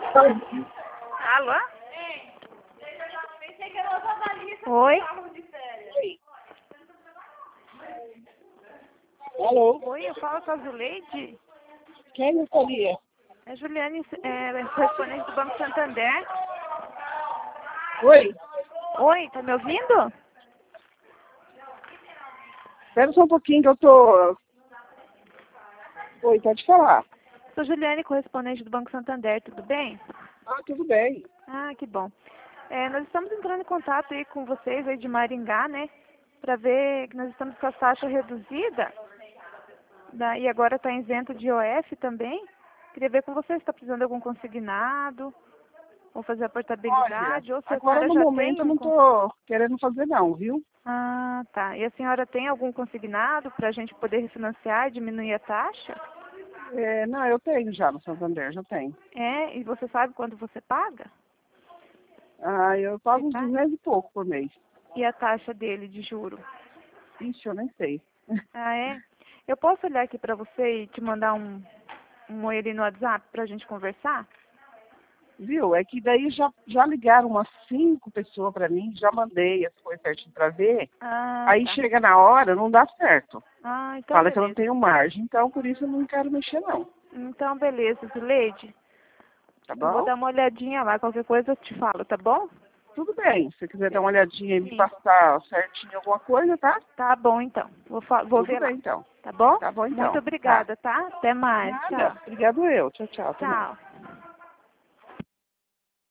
Alô? Oi? Alô? Oi, eu falo com a Zuleide? Quem gostaria? É Juliane, correspondente do Banco Santander. Oi? Oi, tá me ouvindo? Espera só um pouquinho que eu tô... Oi, pode falar. Sou Juliane, correspondente do Banco Santander, tudo bem? Ah, tudo bem. Ah, que bom. Nós estamos entrando em contato aí com vocês aí de Maringá, né? Para ver que nós estamos com a taxa reduzida. E agora está isento de IOF também. Queria ver com vocês se está precisando de algum consignado, ou fazer a Olha, portabilidade, ou se a agora senhora no já momento tem eu um... não tô querendo fazer não, viu? Ah, tá. E a senhora tem algum consignado para a gente poder refinanciar e diminuir a taxa? Não, eu tenho já no Santander, já tenho. E você sabe quanto você paga? Ah, eu pago uns Tá? 200 e pouco por mês. E a taxa dele de juro? Ixi, eu nem sei. Ah, é? Eu posso olhar aqui para você e te mandar um oi ali no WhatsApp para a gente conversar? Viu? É que daí já ligaram umas 5 pessoas pra mim, já mandei as coisas certinho pra ver. Ah, Aí tá. chega na hora, não dá certo. Ah, então Fala que eu não beleza. tenho margem, então por isso eu não quero mexer não. Então beleza, Zuleide. Tá Eu vou bom? dar uma olhadinha lá, qualquer coisa eu te falo, tá bom? Tudo bem. Se você quiser dar uma olhadinha e me Sim. passar certinho alguma coisa, tá? Tá bom então. Vou Tudo ver lá. bem, então. Tá bom? Tá bom, Muito então. Tá. obrigada, tá? Até mais. Nada. Tchau. Obrigado eu. Tchau, tchau. Até mais. Tchau.